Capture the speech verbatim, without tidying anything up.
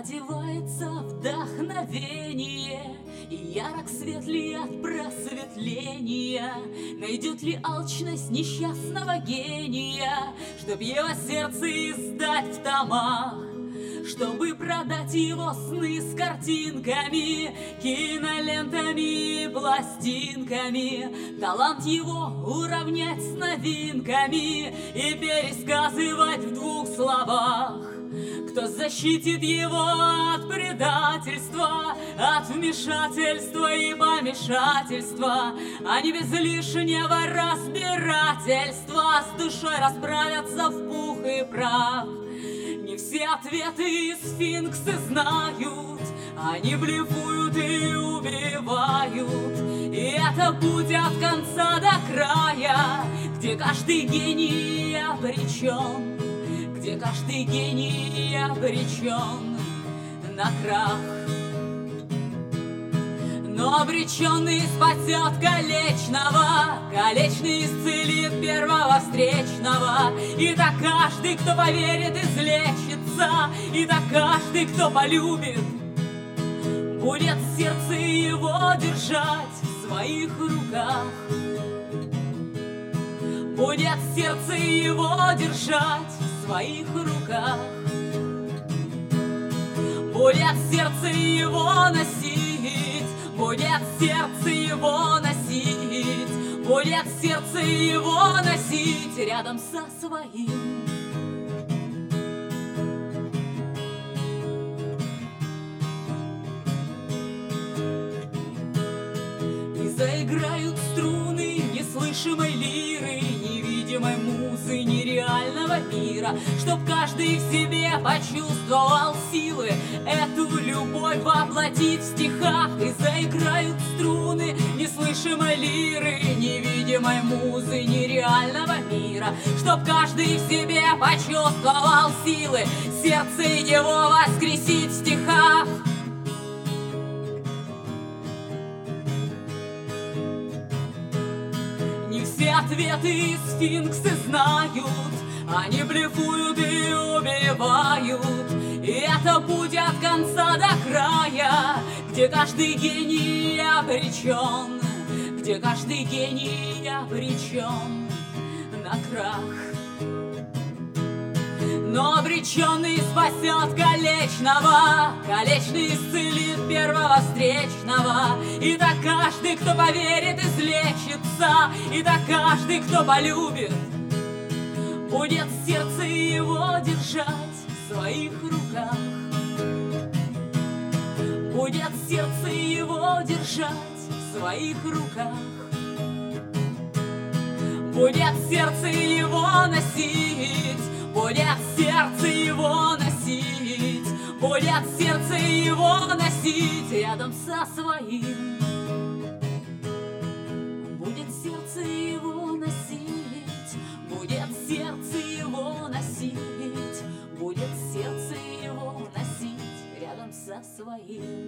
одевается вдохновение, и ярок свет ли от просветления. Найдет ли алчность несчастного гения, чтоб его сердце издать в томах, чтобы продать его сны с картинками, кинолентами и пластинками, талант его уравнять с новинками и пересказывать в двух словах. Кто защитит его от предательства, от вмешательства и помешательства, а не без лишнего разбирательства с душой расправятся в пух и прах. Не все ответы сфинксы знают, они блефуют и убивают. И это путь от конца до края, где каждый гений обречен, где каждый гений обречен на крах. Но обреченный спасет калечного, калечный исцелит первого встречного. И так каждый, кто поверит, излечится, и так каждый, кто полюбит, будет сердце его держать в своих руках. Будет сердце его держать в своих руках. Будет сердце его носить, будет сердце его носить, будет сердце его носить рядом со своим. И заиграют струны неслышимой лиры, невидимой музы нереального мира, чтоб каждый в себе почувствовал силы эту любовь воплотить в стихах. И заиграют струны неслышимой лиры, невидимой музы нереального мира, чтоб каждый в себе почувствовал силы сердце его воскресить в стихах. Не все ответы сфинксы знают, они блефуют и убивают. И это путь от конца до края, где каждый гений обречен, где каждый гений обречен на крах. Но обреченный спасет калечного, калечный исцелит первого встречного. И так каждый, кто поверит, излечится, и так каждый, кто полюбит, будет сердце его держать в своих руках. Будет сердце его держать в своих руках. Будет сердце его носить, будет сердце его носить, будет сердце его носить рядом со своим. Будет сердце его носить, будет сердце его носить, будет сердце его носить рядом со своим.